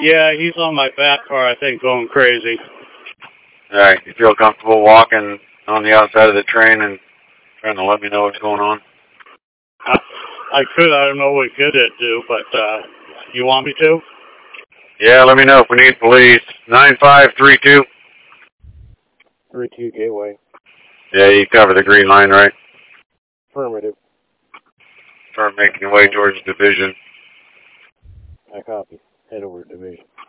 Yeah, he's on my back car, I think, going crazy. All right. You feel comfortable walking on the outside of the train and trying to let me know what's going on? I could. I don't know what good it do, but you want me to? Yeah, let me know if we need police. 9532. 32 Gateway. Yeah, you cover the green line, right? Affirmative. Start making your way towards Division. I copy. Head over to Division.